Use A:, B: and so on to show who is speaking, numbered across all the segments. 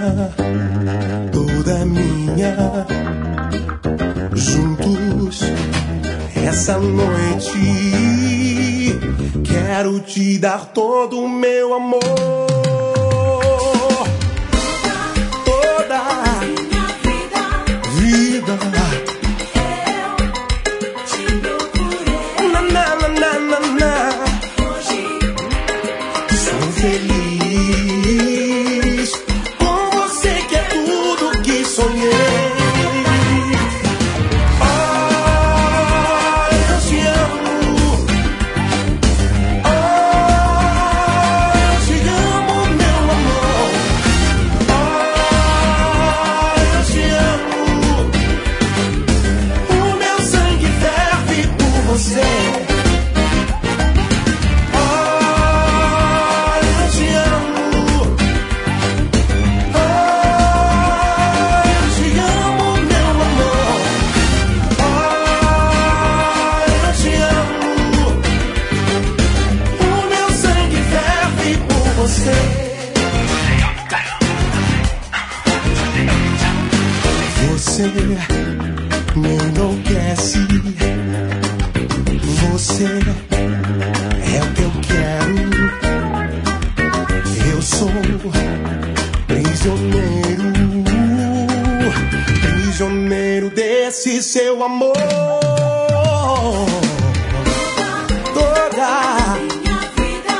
A: toda minha. Juntos, essa noite, quero te dar todo o meu amor. Toda minha vida, eu te procurei. Na, na, na, na, na, na. Hoje sou feliz com você, que é tudo que sonhei. Você me enlouquece. Você é o que eu quero. Eu sou prisioneiro, prisioneiro desse seu amor. Toda minha vida,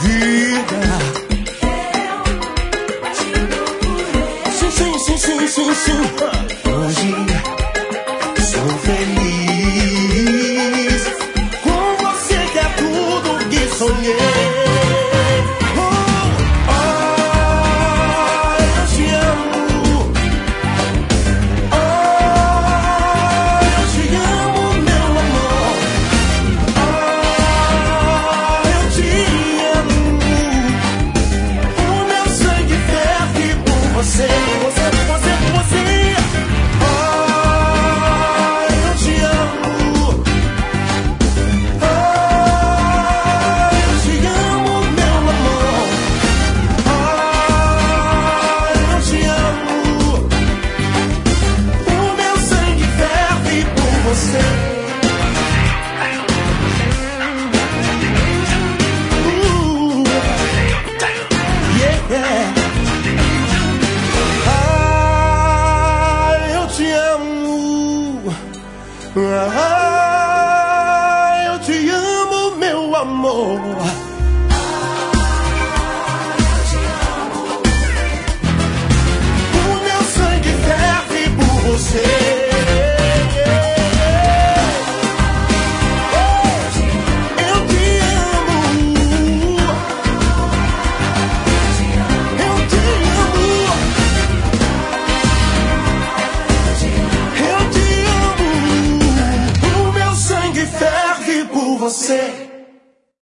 A: eu te procurei. Sim, sim, sim, sim, sim, sim. Hoje sou feliz com você, que é tudo que sonhei. Eu te amo. Eu te amo, meu amor. Eu te amo. O meu sangue ferve por você. Eu te amo, meu amor. Eu te amo. O meu sangue ferve por você. Eu te amo. Eu te amo. Eu te amo. Ferve por você.